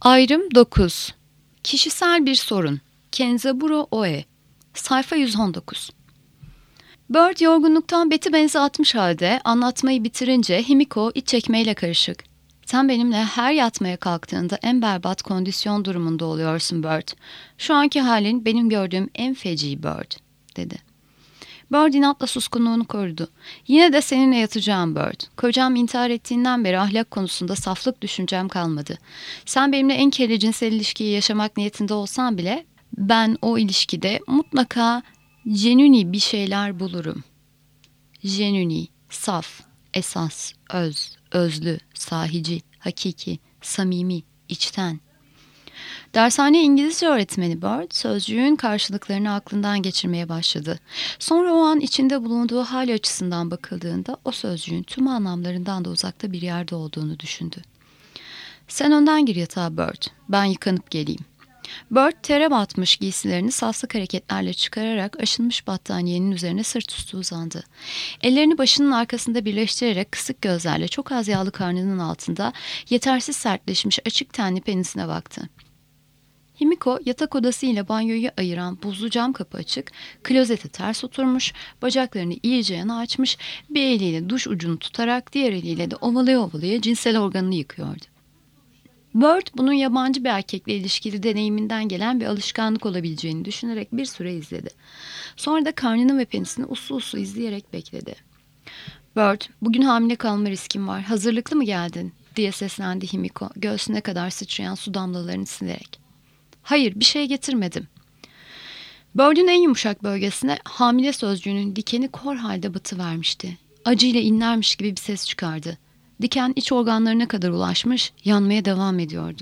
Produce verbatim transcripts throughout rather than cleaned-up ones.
Ayrım dokuz. Kişisel bir sorun. Kenzaburo Oe. Sayfa yüz on dokuz. Bird yorgunluktan beti benzi atmış halde anlatmayı bitirince Himiko iç çekmeyle karışık. Sen benimle her yatmaya kalktığında en berbat kondisyon durumunda oluyorsun Bird. Şu anki halin benim gördüğüm en feci Bird, dedi. Bird inatla suskunluğunu korudu. Yine de seninle yatacağım Bird. Kocam intihar ettiğinden beri ahlak konusunda saflık düşüncem kalmadı. Sen benimle en kirli cinsel ilişkiyi yaşamak niyetinde olsan bile ben o ilişkide mutlaka jenüni bir şeyler bulurum. Jenüni, saf, esas, öz, özlü, sahici, hakiki, samimi, içten. Dershane İngilizce öğretmeni Bird, sözcüğün karşılıklarını aklından geçirmeye başladı. Sonra o an içinde bulunduğu hal açısından bakıldığında o sözcüğün tüm anlamlarından da uzakta bir yerde olduğunu düşündü. Sen önden gir yatağa Bird, ben yıkanıp geleyim. Bird tere batmış giysilerini safsık hareketlerle çıkararak aşınmış battaniyenin üzerine sırt üstü uzandı. Ellerini başının arkasında birleştirerek kısık gözlerle çok az yağlı karnının altında yetersiz sertleşmiş açık tenli penisine baktı. Himiko yatak odası ile banyoyu ayıran buzlu cam kapı açık, klozete ters oturmuş, bacaklarını iyice yana açmış, bir eliyle duş ucunu tutarak diğer eliyle de ovalaya ovalaya cinsel organını yıkıyordu. Bird bunun yabancı bir erkekle ilişkili deneyiminden gelen bir alışkanlık olabileceğini düşünerek bir süre izledi. Sonra da karnını ve penisini uslu uslu izleyerek bekledi. Bird, bugün hamile kalma riskin var, hazırlıklı mı geldin, diye seslendi Himiko, göğsüne kadar sıçrayan su damlalarını silerek. Hayır, bir şey getirmedim. Bird'ün en yumuşak bölgesine hamile sözcüğünün dikeni kor halde batıvermişti. Acıyla inlermiş gibi bir ses çıkardı. Diken iç organlarına kadar ulaşmış, yanmaya devam ediyordu.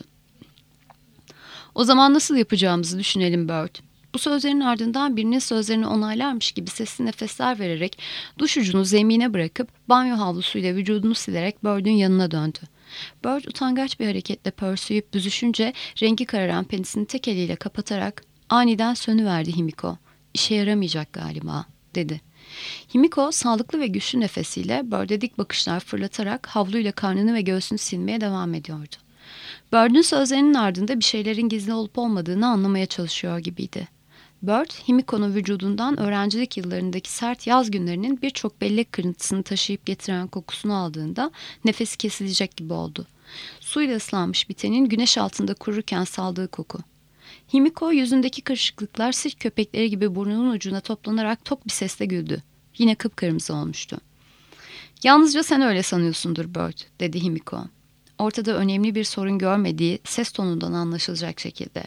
O zaman nasıl yapacağımızı düşünelim Bird. Bu sözlerin ardından birinin sözlerini onaylarmış gibi sesli nefesler vererek duş ucunu zemine bırakıp banyo havlusuyla vücudunu silerek Bird'ün yanına döndü. Bird utangaç bir hareketle pörsüyüp büzüşünce rengi kararan penisini tek eliyle kapatarak aniden sönüverdi Himiko. İşe yaramayacak galiba, dedi. Himiko sağlıklı ve güçlü nefesiyle Bird'e dik bakışlar fırlatarak havluyla karnını ve göğsünü silmeye devam ediyordu. Bird'ün sözlerinin ardında bir şeylerin gizli olup olmadığını anlamaya çalışıyor gibiydi. Bird, Himiko'nun vücudundan öğrencilik yıllarındaki sert yaz günlerinin birçok bellek kırıntısını taşıyıp getiren kokusunu aldığında nefesi kesilecek gibi oldu. Suyla ıslanmış bir tenin güneş altında kururken saldığı koku. Himiko yüzündeki kırışıklıklar sirk köpekleri gibi burnunun ucuna toplanarak tok bir sesle güldü. Yine kıpkırmızı olmuştu. Yalnızca sen öyle sanıyorsundur Bird, dedi Himiko. Ortada önemli bir sorun görmediği ses tonundan anlaşılacak şekilde.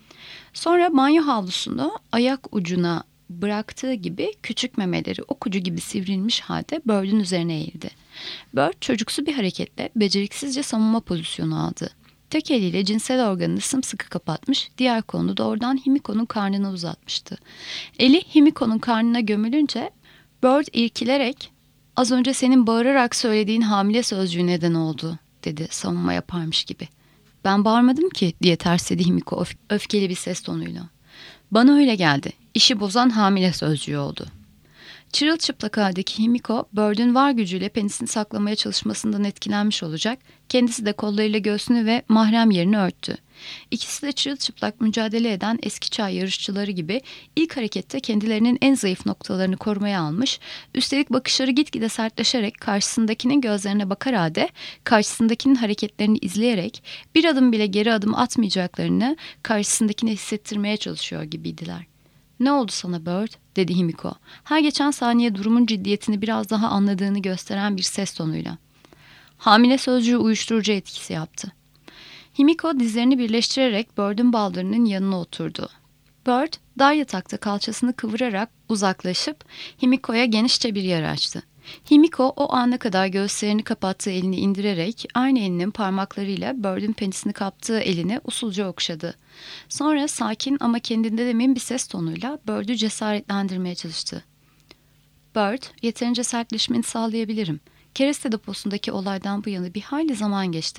Sonra banyo havlusunu ayak ucuna bıraktığı gibi küçük memeleri ok ucu gibi sivrilmiş halde Bird'ün üzerine eğildi. Bird çocuksu bir hareketle beceriksizce savunma pozisyonu aldı. Tek eliyle cinsel organını sımsıkı kapatmış, diğer kolunu doğrudan Himiko'nun karnına uzatmıştı. Eli Himiko'nun karnına gömülünce Bird irkilerek az önce senin bağırarak söylediğin hamile sözcüğü neden oldu, dedi savunma yaparmış gibi. Ben bağırmadım ki, diye tersledi Himiko öf- öfkeli bir ses tonuyla. Bana öyle geldi. İşi bozan hamile sözcüğü oldu. Çırılçıplak haldeki Himiko, Bird'ün var gücüyle penisini saklamaya çalışmasından etkilenmiş olacak, kendisi de kollarıyla göğsünü ve mahrem yerini örttü. İkisi de çırılçıplak mücadele eden eski çağ yarışçıları gibi ilk harekette kendilerinin en zayıf noktalarını korumaya almış, üstelik bakışları gitgide sertleşerek karşısındakinin gözlerine bakar halde karşısındakinin hareketlerini izleyerek bir adım bile geri adım atmayacaklarını karşısındakine hissettirmeye çalışıyor gibiydiler. Ne oldu sana Bird, dedi Himiko. Her geçen saniye durumun ciddiyetini biraz daha anladığını gösteren bir ses tonuyla. Hamile sözcüğü uyuşturucu etkisi yaptı. Himiko dizlerini birleştirerek Bird'ün baldırının yanına oturdu. Bird, dar yatakta kalçasını kıvırarak uzaklaşıp Himiko'ya genişçe bir yer açtı. Himiko o ana kadar göğüslerini kapattığı elini indirerek aynı elinin parmaklarıyla Bird'ün penisini kaptığı elini usulca okşadı. Sonra sakin ama kendinde emin bir ses tonuyla Bird'ü cesaretlendirmeye çalıştı. Bird, yeterince sertleşmeni sağlayabilirim. Kereste deposundaki olaydan bu yana bir hayli zaman geçti.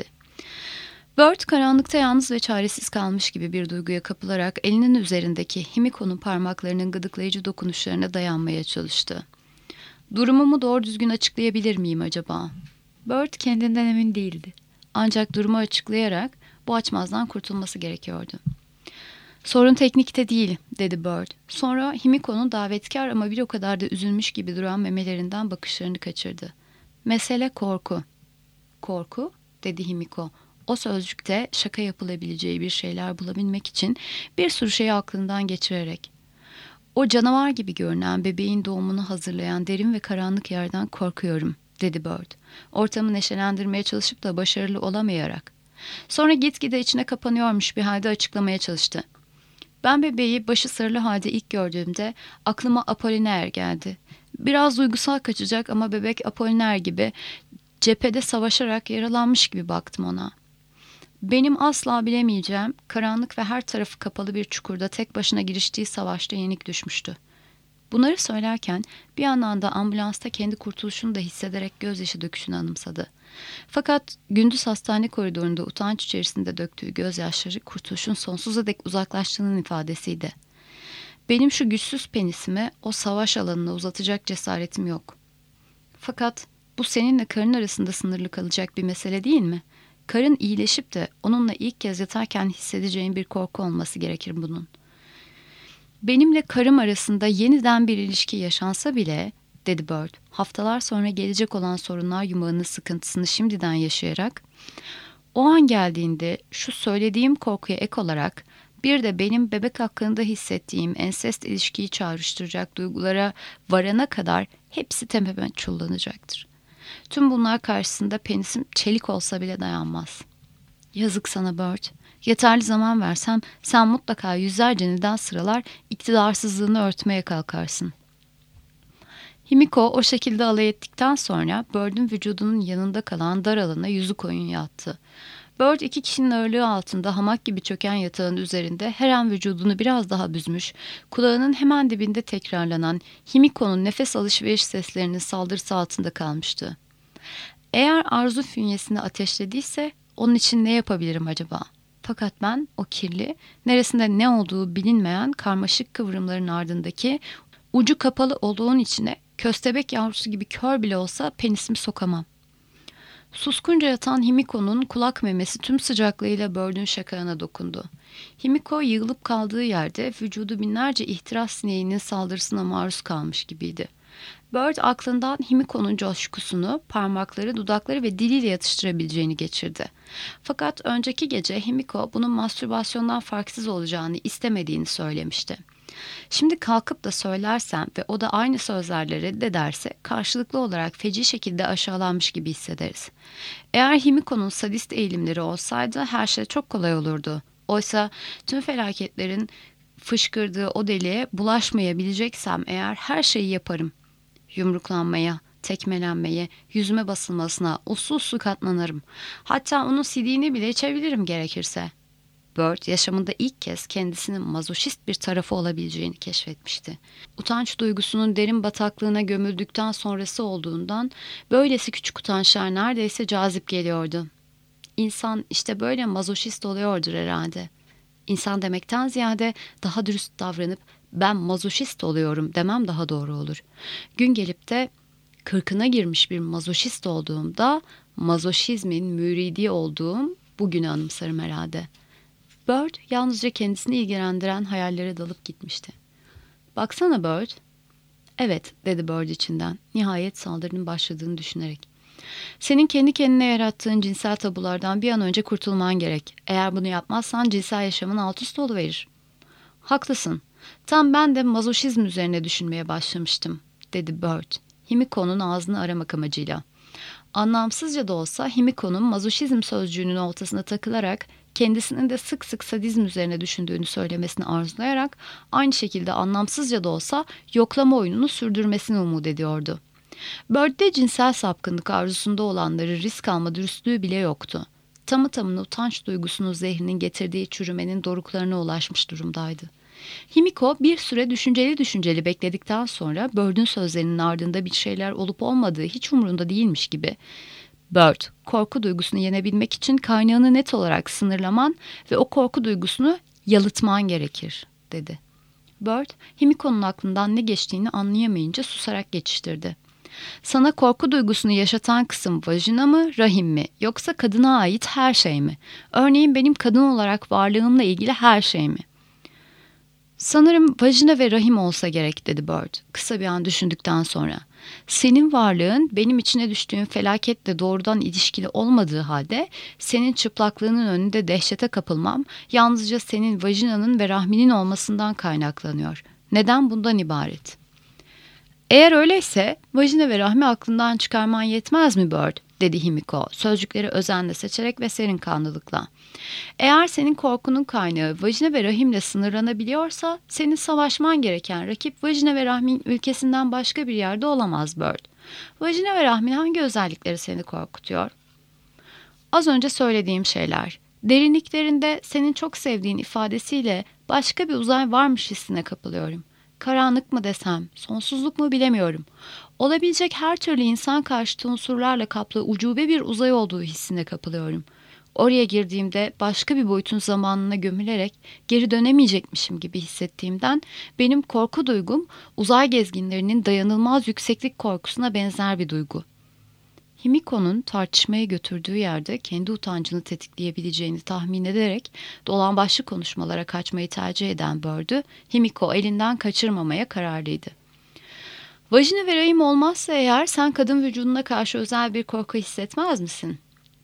Bird karanlıkta yalnız ve çaresiz kalmış gibi bir duyguya kapılarak elinin üzerindeki Himiko'nun parmaklarının gıdıklayıcı dokunuşlarına dayanmaya çalıştı. Durumumu doğru düzgün açıklayabilir miyim acaba? Bird kendinden emin değildi. Ancak durumu açıklayarak Bu açmazdan kurtulması gerekiyordu. Sorun teknikte değil, dedi Bird. Sonra Himiko'nun davetkar ama bir o kadar da üzülmüş gibi duran memelerinden bakışlarını kaçırdı. Mesele korku. Korku, dedi Himiko. O sözcükte şaka yapılabileceği bir şeyler bulabilmek için bir sürü şeyi aklından geçirerek. O canavar gibi görünen bebeğin doğumunu hazırlayan derin ve karanlık yerden korkuyorum, dedi Bird. Ortamı neşelendirmeye çalışıp da başarılı olamayarak. Sonra gitgide içine kapanıyormuş bir halde açıklamaya çalıştı. Ben bebeği başı sarılı halde ilk gördüğümde aklıma Apollinaire geldi. Biraz duygusal kaçacak ama bebek Apollinaire gibi cephede savaşarak yaralanmış gibi baktım ona. Benim asla bilemeyeceğim, karanlık ve her tarafı kapalı bir çukurda tek başına giriştiği savaşta yenik düşmüştü. Bunları söylerken bir yandan da ambulansta kendi kurtuluşunu da hissederek gözyaşı döküşünü anımsadı. Fakat gündüz hastane koridorunda utanç içerisinde döktüğü gözyaşları kurtuluşun sonsuza dek uzaklaştığının ifadesiydi. Benim şu güçsüz penisimi o savaş alanına uzatacak cesaretim yok. Fakat bu seninle karın arasında sınırlı kalacak bir mesele değil mi? Karın iyileşip de onunla ilk kez yatarken hissedeceğin bir korku olması gerekir bunun. Benimle karım arasında yeniden bir ilişki yaşansa bile, dedi Bird, haftalar sonra gelecek olan sorunlar yumağının sıkıntısını şimdiden yaşayarak, o an geldiğinde şu söylediğim korkuya ek olarak bir de benim bebek hakkında hissettiğim ensest ilişkiyi çağrıştıracak duygulara varana kadar hepsi tepeme çullanacaktır. Tüm bunlar karşısında penisim çelik olsa bile dayanmaz. Yazık sana Bird. Yeterli zaman versem sen mutlaka yüzlerce neden sıralar iktidarsızlığını örtmeye kalkarsın. Himiko o şekilde alay ettikten sonra Bird'ün vücudunun yanında kalan dar alana yüzü koyun yattı. Bird iki kişinin ağırlığı altında hamak gibi çöken yatağın üzerinde her an vücudunu biraz daha büzmüş, kulağının hemen dibinde tekrarlanan Himiko'nun nefes alışveriş seslerinin saldırısı altında kalmıştı. Eğer arzu fünyesini ateşlediyse onun için ne yapabilirim acaba? Fakat ben o kirli, neresinde ne olduğu bilinmeyen karmaşık kıvrımların ardındaki ucu kapalı oluğun içine köstebek yavrusu gibi kör bile olsa penisimi sokamam. Suskunca yatan Himiko'nun kulak memesi tüm sıcaklığıyla Bird'ün şakağına dokundu. Himiko yığılıp kaldığı yerde vücudu binlerce ihtiras sineğinin saldırısına maruz kalmış gibiydi. Bird aklından Himiko'nun coşkusunu, parmakları, dudakları ve diliyle yatıştırabileceğini geçirdi. Fakat önceki gece Himiko bunun mastürbasyondan farksız olacağını istemediğini söylemişti. Şimdi kalkıp da söylersem ve o da aynı sözlerle reddederse karşılıklı olarak feci şekilde aşağılanmış gibi hissederiz. Eğer Himiko'nun sadist eğilimleri olsaydı her şey çok kolay olurdu. Oysa tüm felaketlerin fışkırdığı o deliğe bulaşmayabileceksem eğer her şeyi yaparım. Yumruklanmaya, tekmelenmeye, yüzüme basılmasına uslu uslu katlanırım. Hatta onun sidiğini bile içebilirim gerekirse. Bird yaşamında ilk kez kendisinin mazoşist bir tarafı olabileceğini keşfetmişti. Utanç duygusunun derin bataklığına gömüldükten sonrası olduğundan böylesi küçük utançlar neredeyse cazip geliyordu. İnsan işte böyle mazoşist oluyordur herhalde. İnsan demekten ziyade daha dürüst davranıp ben mazoşist oluyorum demem daha doğru olur. Gün gelip de kırkına girmiş bir mazoşist olduğumda mazoşizmin müridi olduğum bugünü anımsarım herhalde. Bird yalnızca kendisini ilgilendiren hayallere dalıp gitmişti. Baksana Bird. Evet, dedi Bird içinden, nihayet saldırının başladığını düşünerek. Senin kendi kendine yarattığın cinsel tabulardan bir an önce kurtulman gerek. Eğer bunu yapmazsan cinsel yaşamın alt üst oluverir. Haklısın. Tam ben de mazoşizm üzerine düşünmeye başlamıştım, dedi Bird, Himiko'nun ağzını aramak amacıyla. Anlamsızca da olsa Himiko'nun mazoşizm sözcüğünün ortasına takılarak kendisinin de sık sık sadizm üzerine düşündüğünü söylemesini arzulayarak aynı şekilde anlamsızca da olsa yoklama oyununu sürdürmesini umut ediyordu. Bird'de cinsel sapkınlık arzusunda olanları risk alma dürüstlüğü bile yoktu. Tamı tamına utanç duygusunun zehrinin getirdiği çürümenin doruklarına ulaşmış durumdaydı. Himiko bir süre düşünceli düşünceli bekledikten sonra Bird'ün sözlerinin ardında bir şeyler olup olmadığı hiç umurunda değilmiş gibi Bird, korku duygusunu yenebilmek için kaynağını net olarak sınırlaman ve o korku duygusunu yalıtman gerekir, dedi. Bird, Himiko'nun aklından ne geçtiğini anlayamayınca susarak geçiştirdi. Sana korku duygusunu yaşatan kısım vajina mı, rahim mi? Yoksa kadına ait her şey mi? Örneğin benim kadın olarak varlığımla ilgili her şey mi? Sanırım vajina ve rahim olsa gerek, dedi Bird kısa bir an düşündükten sonra. Senin varlığın benim içine düştüğün felaketle doğrudan ilişkili olmadığı halde senin çıplaklığının önünde dehşete kapılmam yalnızca senin vajinanın ve rahminin olmasından kaynaklanıyor. Neden bundan ibaret? Eğer öyleyse vajina ve rahmi aklından çıkarman yetmez mi Bird? Dedi Himiko sözcükleri özenle seçerek ve serin kanlılıkla. Eğer senin korkunun kaynağı vajina ve rahimle sınırlanabiliyorsa senin savaşman gereken rakip vajina ve rahmin ülkesinden başka bir yerde olamaz Bird. Vajina ve rahmin hangi özellikleri seni korkutuyor? Az önce söylediğim şeyler. Derinliklerinde senin çok sevdiğin ifadesiyle başka bir uzay varmış hissine kapılıyorum. Karanlık mı desem, sonsuzluk mu bilemiyorum. Olabilecek her türlü insan karşıtı unsurlarla kaplı ucube bir uzay olduğu hissine kapılıyorum. Oraya girdiğimde başka bir boyutun zamanına gömülerek geri dönemeyecekmişim gibi hissettiğimden benim korku duygum uzay gezginlerinin dayanılmaz yükseklik korkusuna benzer bir duygu. Himiko'nun tartışmaya götürdüğü yerde kendi utancını tetikleyebileceğini tahmin ederek dolambaçlı konuşmalara kaçmayı tercih eden Bird'ü Himiko elinden kaçırmamaya kararlıydı. Vajina ve rahim olmazsa eğer sen kadın vücuduna karşı özel bir korku hissetmez misin?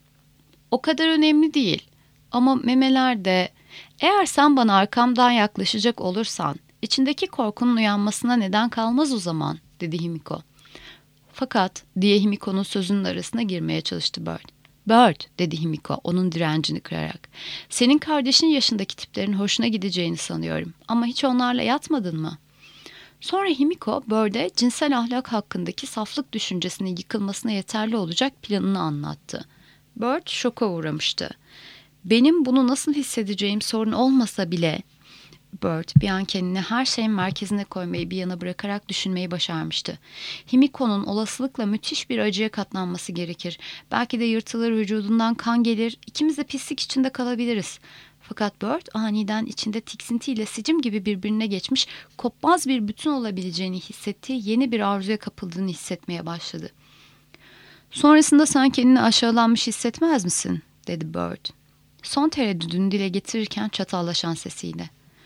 O kadar önemli değil. Ama memelerde, eğer sen bana arkamdan yaklaşacak olursan, içindeki korkunun uyanmasına neden kalmaz o zaman, dedi Himiko. Fakat, diye Himiko'nun sözünün arasına girmeye çalıştı Bird. Bird, dedi Himiko onun direncini kırarak. Senin kardeşin yaşındaki tiplerin hoşuna gideceğini sanıyorum. Ama hiç onlarla yatmadın mı? Sonra Himiko, Bird'e cinsel ahlak hakkındaki saflık düşüncesinin yıkılmasına yeterli olacak planını anlattı. Bird şoka uğramıştı. Benim bunu nasıl hissedeceğim sorun olmasa bile Bird bir an kendini her şeyin merkezine koymayı bir yana bırakarak düşünmeyi başarmıştı. Himiko'nun olasılıkla müthiş bir acıya katlanması gerekir. Belki de yırtılır, vücudundan kan gelir, ikimiz de pislik içinde kalabiliriz. Fakat Bird aniden içinde tiksintiyle sicim gibi birbirine geçmiş, kopmaz bir bütün olabileceğini hissettiği yeni bir arzuya kapıldığını hissetmeye başladı. Sonrasında sen kendini aşağılanmış hissetmez misin? Dedi Bird. Son tereddüdünü dile getirirken çatallaşan sesiyle.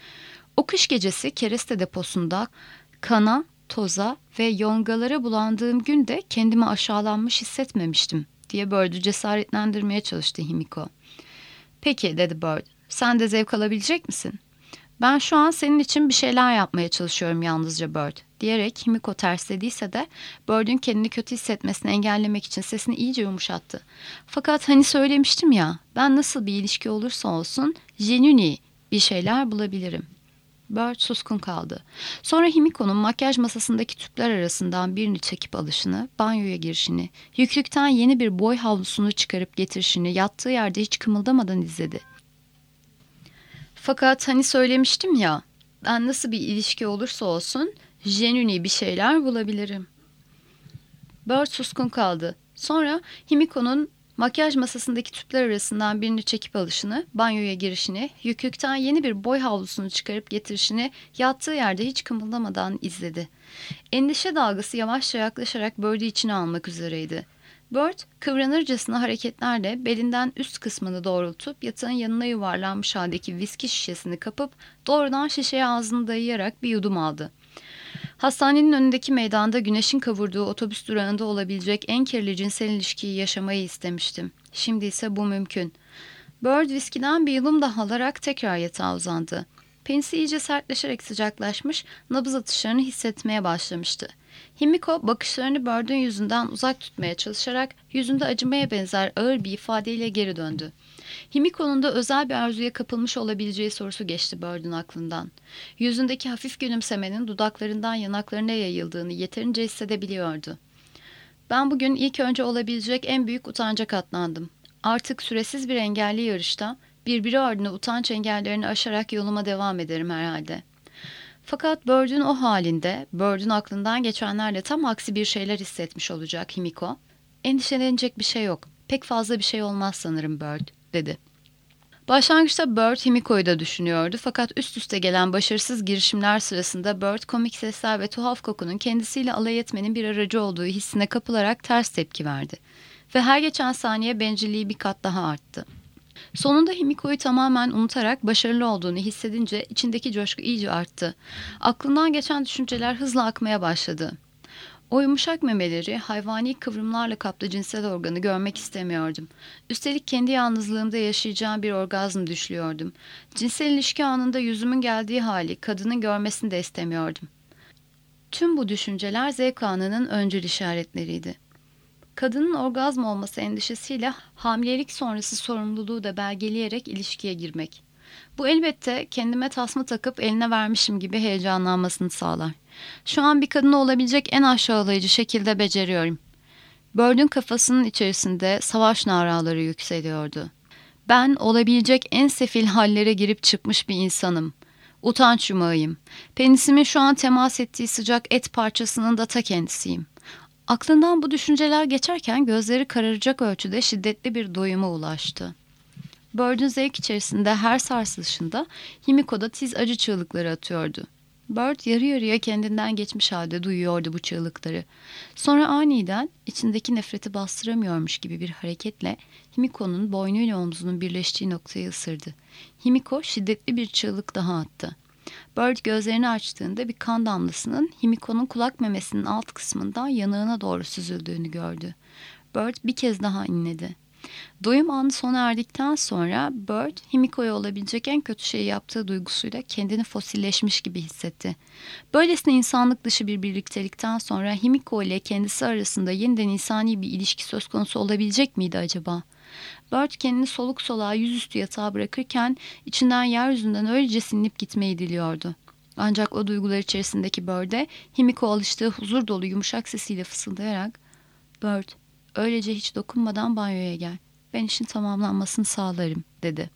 O kış gecesi kereste deposunda kana, toza ve yongalara bulandığım günde kendimi aşağılanmış hissetmemiştim diye Bird'ü cesaretlendirmeye çalıştı Himiko. Peki, dedi Bird. Sen de zevk alabilecek misin? Ben şu an senin için bir şeyler yapmaya çalışıyorum yalnızca Bird, diyerek Himiko terslediyse de Bird'ün kendini kötü hissetmesini engellemek için sesini iyice yumuşattı. Fakat hani söylemiştim ya, ben nasıl bir ilişki olursa olsun jenüni bir şeyler bulabilirim. Bird suskun kaldı. Sonra Himiko'nun makyaj masasındaki tüpler arasından birini çekip alışını, banyoya girişini, yüklükten yeni bir boy havlusunu çıkarıp getirişini yattığı yerde hiç kımıldamadan izledi. Fakat hani söylemiştim ya, ben nasıl bir ilişki olursa olsun jenüni bir şeyler bulabilirim. Bird suskun kaldı. Sonra Himiko'nun makyaj masasındaki tüpler arasından birini çekip alışını, banyoya girişini, yüklükten yeni bir boy havlusunu çıkarıp getirişini yattığı yerde hiç kımıldamadan izledi. Endişe dalgası yavaşça yaklaşarak Bird'ü içine almak üzereydi. Bird, kıvranırcasına hareketlerle belinden üst kısmını doğrultup yatağın yanına yuvarlanmış haldeki viski şişesini kapıp doğrudan şişeye ağzını dayayarak bir yudum aldı. Hastanenin önündeki meydanda güneşin kavurduğu otobüs durağında olabilecek en kirli cinsel ilişkiyi yaşamayı istemiştim. Şimdi ise bu mümkün. Bird viskiden bir yudum daha alarak tekrar yatağa uzandı. Penisi iyice sertleşerek sıcaklaşmış, nabız atışlarını hissetmeye başlamıştı. Himiko bakışlarını Bird'ün yüzünden uzak tutmaya çalışarak yüzünde acımaya benzer ağır bir ifadeyle geri döndü. Himiko'nun da özel bir arzuya kapılmış olabileceği sorusu geçti Bird'ün aklından. Yüzündeki hafif gülümsemenin dudaklarından yanaklarına yayıldığını yeterince hissedebiliyordu. Ben bugün ilk önce olabilecek en büyük utanca katlandım. Artık süresiz bir engelli yarışta birbiri ardına utanç engellerini aşarak yoluma devam ederim herhalde. Fakat Bird'ün o halinde, Bird'ün aklından geçenlerle tam aksi bir şeyler hissetmiş olacak Himiko. Endişelenecek bir şey yok. Pek fazla bir şey olmaz sanırım Bird, dedi. Başlangıçta Bird Himiko'yu da düşünüyordu fakat üst üste gelen başarısız girişimler sırasında Bird komik sesler ve tuhaf kokunun kendisiyle alay etmenin bir aracı olduğu hissine kapılarak ters tepki verdi. Ve her geçen saniye bencilliği bir kat daha arttı. Sonunda Himiko'yu tamamen unutarak başarılı olduğunu hissedince içindeki coşku iyice arttı. Aklından geçen düşünceler hızla akmaya başladı. O yumuşak memeleri, hayvani kıvrımlarla kaplı cinsel organı görmek istemiyordum. Üstelik kendi yalnızlığımda yaşayacağım bir orgazm düşlüyordum. Cinsel ilişki anında yüzümün geldiği hali, kadının görmesini de istemiyordum. Tüm bu düşünceler zevk anının öncül işaretleriydi. Kadının orgazm olması endişesiyle hamilelik sonrası sorumluluğu da belgeleyerek ilişkiye girmek. Bu elbette kendime tasma takıp eline vermişim gibi heyecanlanmasını sağlar. Şu an bir kadına olabilecek en aşağılayıcı şekilde beceriyorum. Bird'ün kafasının içerisinde savaş naraları yükseliyordu. Ben olabilecek en sefil hallere girip çıkmış bir insanım. Utanç yumağıyım. Penisimin şu an temas ettiği sıcak et parçasının da ta kendisiyim. Aklından bu düşünceler geçerken gözleri kararacak ölçüde şiddetli bir doyuma ulaştı. Bird'ün zevk içerisinde her sarsılışında Himiko da tiz acı çığlıkları atıyordu. Bird yarı yarıya kendinden geçmiş halde duyuyordu bu çığlıkları. Sonra aniden içindeki nefreti bastıramıyormuş gibi bir hareketle Himiko'nun boynuyla omzunun birleştiği noktayı ısırdı. Himiko şiddetli bir çığlık daha attı. Bird gözlerini açtığında bir kan damlasının Himiko'nun kulak memesinin alt kısmından yanağına doğru süzüldüğünü gördü. Bird bir kez daha inledi. Doyum anı sona erdikten sonra Bird, Himiko'ya olabilecek en kötü şeyi yaptığı duygusuyla kendini fosilleşmiş gibi hissetti. Böylesine insanlık dışı bir birliktelikten sonra Himiko ile kendisi arasında yeniden insani bir ilişki söz konusu olabilecek miydi acaba? Bird kendini soluk soluğa yüzüstü yatağa bırakırken içinden yeryüzünden öylece silinip gitmeyi diliyordu. Ancak o duygular içerisindeki Bird'e Himiko alıştığı huzur dolu yumuşak sesiyle fısıldayarak "Bird, öylece hiç dokunmadan banyoya gel. Ben işin tamamlanmasını sağlarım," dedi.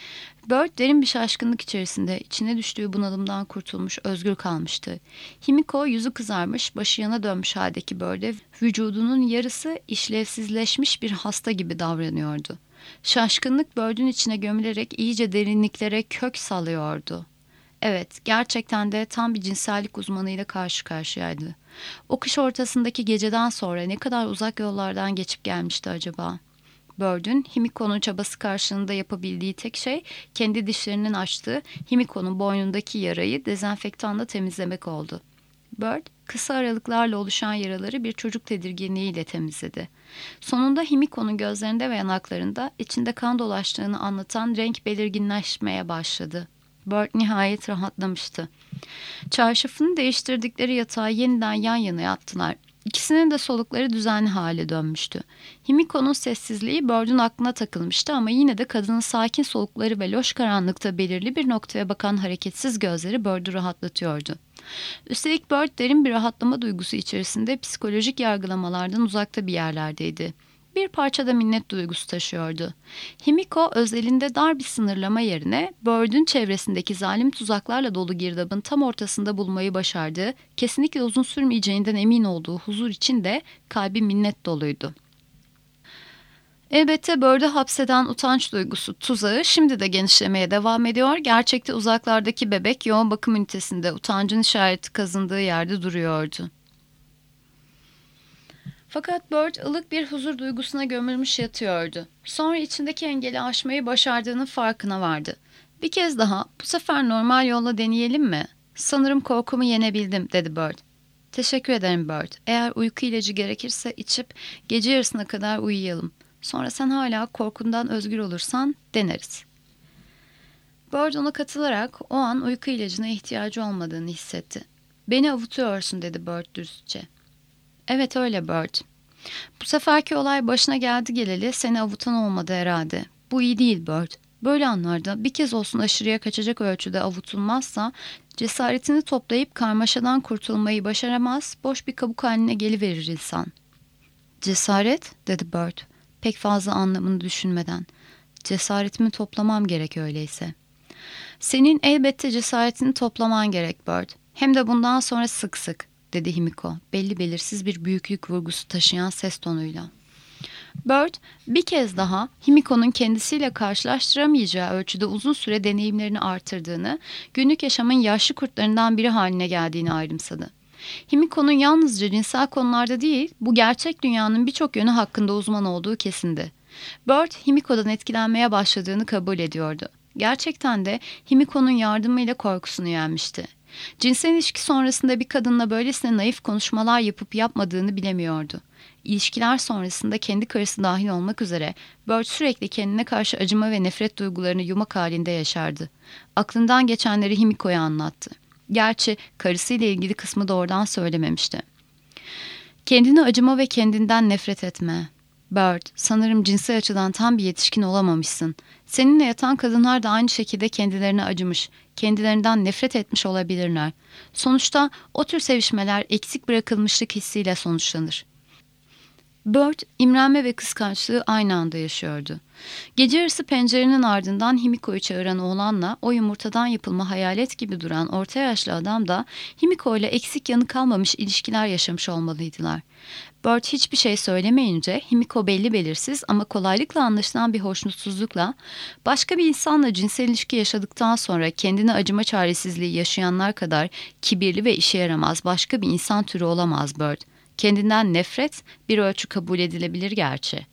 Bird derin bir şaşkınlık içerisinde içine düştüğü bunalımdan kurtulmuş, özgür kalmıştı. Himiko yüzü kızarmış, başı yana dönmüş haldeki Bird'e vücudunun yarısı işlevsizleşmiş bir hasta gibi davranıyordu. Şaşkınlık Bird'ün içine gömülerek iyice derinliklere kök salıyordu. Evet, gerçekten de tam bir cinsellik uzmanıyla karşı karşıyaydı. O kış ortasındaki geceden sonra ne kadar uzak yollardan geçip gelmişti acaba? Bird'ün Himiko'nun çabası karşılığında yapabildiği tek şey kendi dişlerinin açtığı Himiko'nun boynundaki yarayı dezenfektanla temizlemek oldu. Bird, kısa aralıklarla oluşan yaraları bir çocuk tedirginliğiyle temizledi. Sonunda Himiko'nun gözlerinde ve yanaklarında içinde kan dolaştığını anlatan renk belirginleşmeye başladı. Bird nihayet rahatlamıştı. Çarşafını değiştirdikleri yatağa yeniden yan yana yattılar. İkisinin de solukları düzenli hale dönmüştü. Himiko'nun sessizliği Bird'ün aklına takılmıştı ama yine de kadının sakin solukları ve loş karanlıkta belirli bir noktaya bakan hareketsiz gözleri Bird'ü rahatlatıyordu. Üstelik Bird derin bir rahatlama duygusu içerisinde psikolojik yargılamalardan uzakta bir yerlerdeydi. Bir parça da minnet duygusu taşıyordu. Himiko özelinde dar bir sınırlama yerine Bird'ün çevresindeki zalim tuzaklarla dolu girdabın tam ortasında bulmayı başardığı, kesinlikle uzun sürmeyeceğinden emin olduğu huzur için de kalbi minnet doluydu. Elbette Bird'ü hapseden utanç duygusu tuzağı şimdi de genişlemeye devam ediyor. Gerçekte uzaklardaki bebek yoğun bakım ünitesinde utancın işareti kazındığı yerde duruyordu. Fakat Bird ılık bir huzur duygusuna gömülmüş yatıyordu. Sonra içindeki engeli aşmayı başardığının farkına vardı. Bir kez daha, bu sefer normal yolla deneyelim mi? Sanırım korkumu yenebildim, dedi Bird. Teşekkür ederim Bird. Eğer uyku ilacı gerekirse içip gece yarısına kadar uyuyalım. Sonra sen hala korkundan özgür olursan deneriz. Bird ona katılarak o an uyku ilacına ihtiyacı olmadığını hissetti. Beni avutuyorsun, dedi Bird dürüstçe. Evet öyle Bird. Bu seferki olay başına geldi geleli seni avutan olmadı herhalde. Bu iyi değil Bird. Böyle anlarda bir kez olsun aşırıya kaçacak ölçüde avutulmazsa cesaretini toplayıp karmaşadan kurtulmayı başaramaz, boş bir kabuk haline geliverir insan. Cesaret, dedi Bird, pek fazla anlamını düşünmeden. Cesaretimi toplamam gerek öyleyse. Senin elbette cesaretini toplaman gerek Bird. Hem de bundan sonra sık sık, dedi Himiko, belli belirsiz bir büyüklük vurgusu taşıyan ses tonuyla. Bird bir kez daha Himiko'nun kendisiyle karşılaştıramayacağı ölçüde uzun süre deneyimlerini artırdığını, günlük yaşamın yaşlı kurtlarından biri haline geldiğini ayrımsadı. Himiko'nun yalnızca cinsel konularda değil, bu gerçek dünyanın birçok yönü hakkında uzman olduğu kesindi. Bird, Himiko'dan etkilenmeye başladığını kabul ediyordu. Gerçekten de Himiko'nun yardımıyla korkusunu yenmişti. Cinsel ilişki sonrasında bir kadınla böylesine naif konuşmalar yapıp yapmadığını bilemiyordu. İlişkiler sonrasında kendi karısı dahil olmak üzere Bird sürekli kendine karşı acıma ve nefret duygularını yumak halinde yaşardı. Aklından geçenleri Himiko'ya anlattı. Gerçi karısıyla ilgili kısmı doğrudan söylememişti. Kendine acıma ve kendinden nefret etme. Bird, sanırım cinsel açıdan tam bir yetişkin olamamışsın. Seninle yatan kadınlar da aynı şekilde kendilerine acımış, kendilerinden nefret etmiş olabilirler. Sonuçta o tür sevişmeler eksik bırakılmışlık hissiyle sonuçlanır. Bird, imrenme ve kıskançlığı aynı anda yaşıyordu. Gece yarısı pencerenin ardından Himiko'yu çağıran oğlanla o yumurtadan yapılma hayalet gibi duran orta yaşlı adam da Himiko ile eksik yanı kalmamış ilişkiler yaşamış olmalıydılar. Bird hiçbir şey söylemeyince Himiko belli belirsiz ama kolaylıkla anlaşılan bir hoşnutsuzlukla başka bir insanla cinsel ilişki yaşadıktan sonra kendine acıma çaresizliği yaşayanlar kadar kibirli ve işe yaramaz başka bir insan türü olamaz Bird. Kendinden nefret bir ölçü kabul edilebilir gerçi.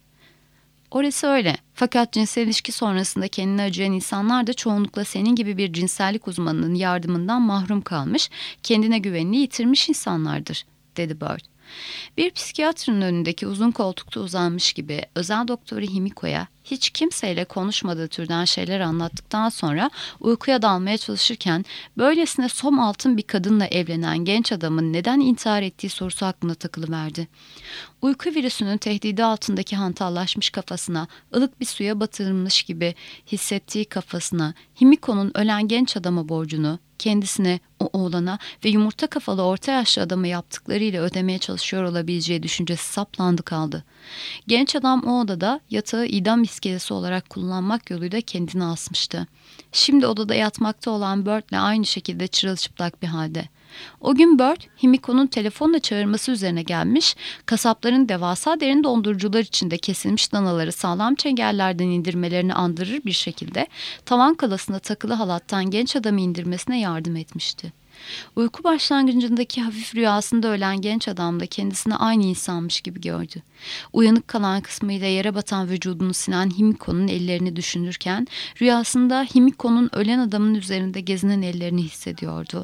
Orası öyle. Fakat cinsel ilişki sonrasında kendine acıyan insanlar da çoğunlukla senin gibi bir cinsellik uzmanının yardımından mahrum kalmış, kendine güvenini yitirmiş insanlardır, dedi Bird. Bir psikiyatrın önündeki uzun koltukta uzanmış gibi özel doktoru Himiko'ya hiç kimseyle konuşmadığı türden şeyler anlattıktan sonra uykuya dalmaya çalışırken böylesine som altın bir kadınla evlenen genç adamın neden intihar ettiği sorusu aklına takılıverdi. Uyku virüsünün tehdidi altındaki hantallaşmış kafasına, ılık bir suya batırılmış gibi hissettiği kafasına, Himiko'nun ölen genç adama borcunu, kendisine, o oğlana ve yumurta kafalı orta yaşlı adamı yaptıklarıyla ödemeye çalışıyor olabileceği düşüncesi saplandı kaldı. Genç adam o odada yatağı idam iskelesi olarak kullanmak yoluyla kendini asmıştı. Şimdi odada yatmakta olan Bird'le aynı şekilde çırılçıplak bir halde. O gün Bird, Himiko'nun telefonla çağırması üzerine gelmiş, kasapların devasa derin dondurucular içinde kesilmiş danaları sağlam çengellerden indirmelerini andırır bir şekilde tavan kalasına takılı halattan genç adamı indirmesine yardım etmişti. Uyku başlangıcındaki hafif rüyasında ölen genç adam da kendisine aynı insanmış gibi gördü. Uyanık kalan kısmıyla yere batan vücudunu sinen Himiko'nun ellerini düşünürken rüyasında Himiko'nun ölen adamın üzerinde gezinen ellerini hissediyordu.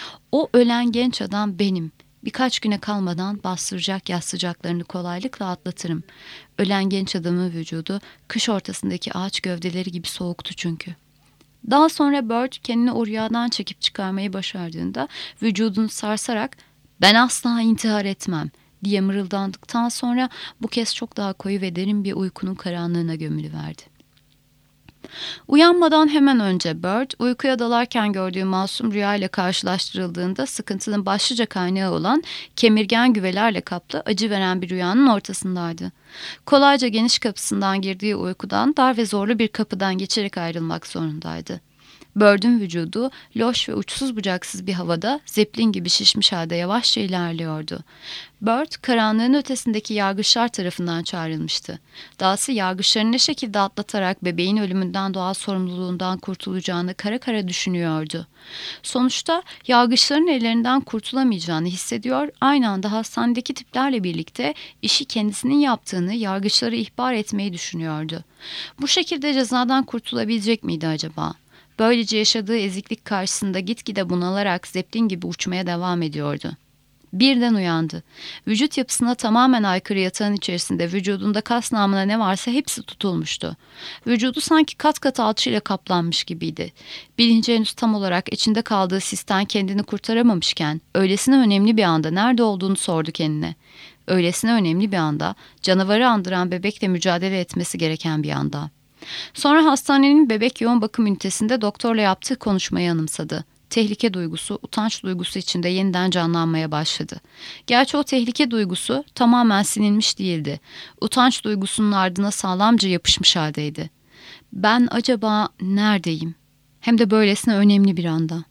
O ölen genç adam benim. Birkaç güne kalmadan bastıracak yaz sıcaklarını kolaylıkla atlatırım. Ölen genç adamın vücudu kış ortasındaki ağaç gövdeleri gibi soğuktu çünkü. Daha sonra Bird kendini o rüyadan çekip çıkarmayı başardığında vücudunu sarsarak "Ben asla intihar etmem" diye mırıldandıktan sonra bu kez çok daha koyu ve derin bir uykunun karanlığına gömülüverdi. Uyanmadan hemen önce Bird, uykuya dalarken gördüğü masum rüya ile karşılaştırıldığında sıkıntının başlıca kaynağı olan kemirgen güvelerle kaplı acı veren bir rüyanın ortasındaydı. Kolayca geniş kapısından girdiği uykudan dar ve zorlu bir kapıdan geçerek ayrılmak zorundaydı. Bird'ün vücudu loş ve uçsuz bucaksız bir havada zeplin gibi şişmiş halde yavaşça ilerliyordu. Bird, karanlığın ötesindeki yargıçlar tarafından çağrılmıştı. Dahası yargıçların ne şekilde atlatarak bebeğin ölümünden doğal sorumluluğundan kurtulacağını kara kara düşünüyordu. Sonuçta yargıçların ellerinden kurtulamayacağını hissediyor, aynı anda hastanedeki tiplerle birlikte işi kendisinin yaptığını yargıçlara ihbar etmeyi düşünüyordu. Bu şekilde cezadan kurtulabilecek miydi acaba? Böylece yaşadığı eziklik karşısında gitgide bunalarak zeplin gibi uçmaya devam ediyordu. Birden uyandı. Vücut yapısına tamamen aykırı yatağın içerisinde vücudunda kas namına ne varsa hepsi tutulmuştu. Vücudu sanki kat kat alçıyla kaplanmış gibiydi. Bilinci henüz tam olarak içinde kaldığı sisten kendini kurtaramamışken öylesine önemli bir anda nerede olduğunu sordu kendine. Öylesine önemli bir anda canavarı andıran bebekle mücadele etmesi gereken bir anda. Sonra hastanenin bebek yoğun bakım ünitesinde doktorla yaptığı konuşmayı anımsadı. Tehlike duygusu, utanç duygusu içinde yeniden canlanmaya başladı. Gerçi o tehlike duygusu tamamen silinmiş değildi. Utanç duygusunun ardına sağlamca yapışmış haldeydi. Ben acaba neredeyim? Hem de böylesine önemli bir anda.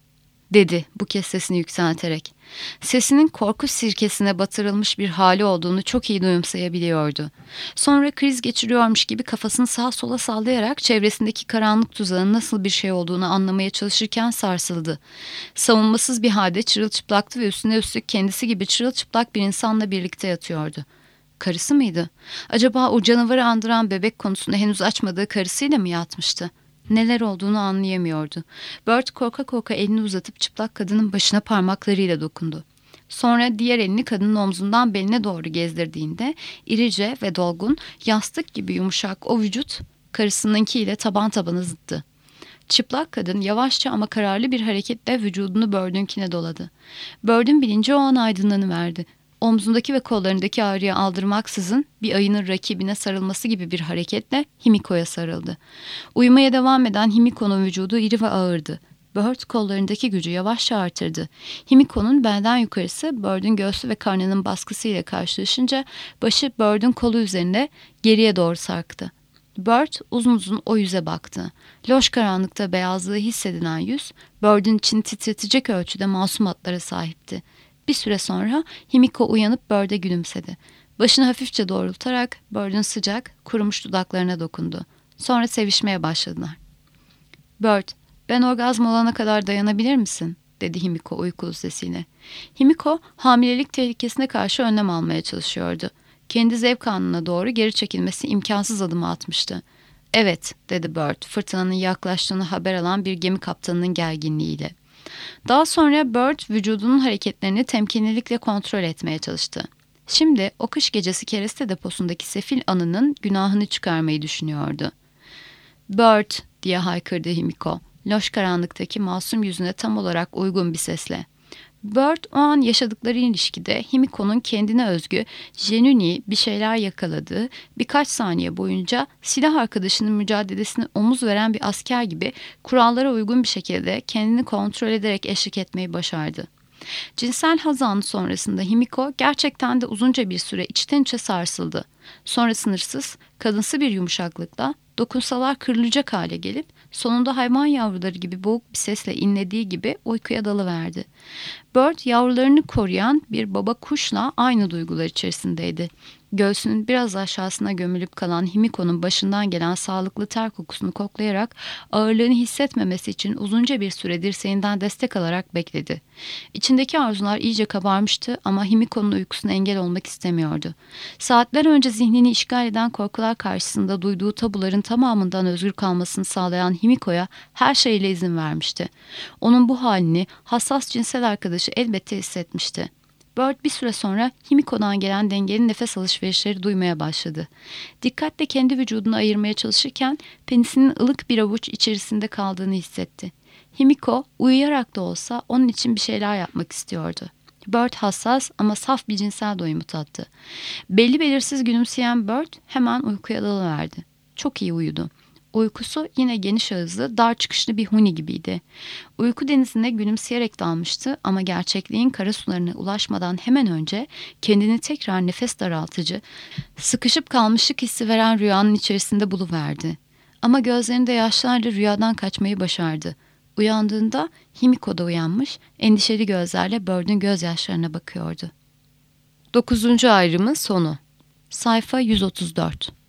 dedi bu kez sesini yükselterek. Sesinin korku sirkesine batırılmış bir hali olduğunu çok iyi duyumsayabiliyordu. Sonra kriz geçiriyormuş gibi kafasını sağa sola sallayarak çevresindeki karanlık tuzağın nasıl bir şey olduğunu anlamaya çalışırken sarsıldı. Savunmasız bir halde çırılçıplaktı ve üstüne üstlük kendisi gibi çırılçıplak bir insanla birlikte yatıyordu. Karısı mıydı? Acaba o canavarı andıran bebek konusunu henüz açmadığı karısıyla mı yatmıştı? Neler olduğunu anlayamıyordu. Bert korka korka elini uzatıp çıplak kadının başına parmaklarıyla dokundu. Sonra diğer elini kadının omzundan beline doğru gezdirdiğinde irice ve dolgun, yastık gibi yumuşak o vücut karısınınkiyle taban tabana zıttı. Çıplak kadın yavaşça ama kararlı bir hareketle vücudunu Bird'ünkine doladı. Bird'ün bilinci o an aydınlanıverdi. Omzundaki ve kollarındaki ağrıya aldırmaksızın bir ayının rakibine sarılması gibi bir hareketle Himiko'ya sarıldı. Uyumaya devam eden Himiko'nun vücudu iri ve ağırdı. Bird kollarındaki gücü yavaşça artırdı. Himiko'nun belden yukarısı Bird'ün göğsü ve karnının baskısıyla karşılaşınca başı Bird'ün kolu üzerinde geriye doğru sarktı. Bird uzun uzun o yüze baktı. Loş karanlıkta beyazlığı hissedilen yüz, Bird'ün içini titretecek ölçüde masum hatlara sahipti. Bir süre sonra Himiko uyanıp Bird'e gülümsedi. Başını hafifçe doğrultarak Bird'ün sıcak, kurumuş dudaklarına dokundu. Sonra sevişmeye başladılar. "Bird, ben orgazm olana kadar dayanabilir misin?" dedi Himiko uykulu sesiyle. Himiko hamilelik tehlikesine karşı önlem almaya çalışıyordu. Kendi zevk anına doğru geri çekilmesi imkansız adımı atmıştı. "Evet," dedi Bird, fırtınanın yaklaştığını haber alan bir gemi kaptanının gerginliğiyle. Daha sonra Bird vücudunun hareketlerini temkinlilikle kontrol etmeye çalıştı. Şimdi o kış gecesi kereste deposundaki sefil anının günahını çıkarmayı düşünüyordu. "Bird," diye haykırdı Himiko, loş karanlıktaki masum yüzüne tam olarak uygun bir sesle. Bird o an yaşadıkları ilişkide Himiko'nun kendine özgü, jenuni bir şeyler yakaladığı, birkaç saniye boyunca silah arkadaşının mücadelesine omuz veren bir asker gibi kurallara uygun bir şekilde kendini kontrol ederek eşlik etmeyi başardı. Cinsel haz anı sonrasında Himiko gerçekten de uzunca bir süre içten içe sarsıldı. Sonra sınırsız, kadınsı bir yumuşaklıkla dokunsalar kırılacak hale gelip sonunda hayvan yavruları gibi boğuk bir sesle inlediği gibi uykuya dalıverdi. Bird yavrularını koruyan bir baba kuşla aynı duygular içerisindeydi. Göğsünün biraz aşağısına gömülüp kalan Himiko'nun başından gelen sağlıklı ter kokusunu koklayarak ağırlığını hissetmemesi için uzunca bir süre dirseğinden destek alarak bekledi. İçindeki arzular iyice kabarmıştı ama Himiko'nun uykusuna engel olmak istemiyordu. Saatler önce zihnini işgal eden korkular karşısında duyduğu tabuların tamamından özgür kalmasını sağlayan Himiko'ya her şeyle izin vermişti. Onun bu halini hassas cinsel arkadaşı elbette hissetmişti. Bird bir süre sonra Himiko'dan gelen dengeli nefes alışverişleri duymaya başladı. Dikkatle kendi vücudunu ayırmaya çalışırken penisinin ılık bir avuç içerisinde kaldığını hissetti. Himiko uyuyarak da olsa onun için bir şeyler yapmak istiyordu. Bird hassas ama saf bir cinsel doyumu tattı. Belli belirsiz gülümseyen Bird hemen uykuya dalıverdi. Çok iyi uyudu. Uykusu yine geniş ağızlı, dar çıkışlı bir huni gibiydi. Uyku denizine gülümseyerek dalmıştı ama gerçekliğin kara sularına ulaşmadan hemen önce kendini tekrar nefes daraltıcı, sıkışıp kalmışlık hissi veren rüyanın içerisinde buluverdi. Ama gözlerinde yaşlarla rüyadan kaçmayı başardı. Uyandığında Himiko da uyanmış, endişeli gözlerle Bird'ün gözyaşlarına bakıyordu. Dokuzuncu ayrımın sonu. Sayfa yüz otuz dört.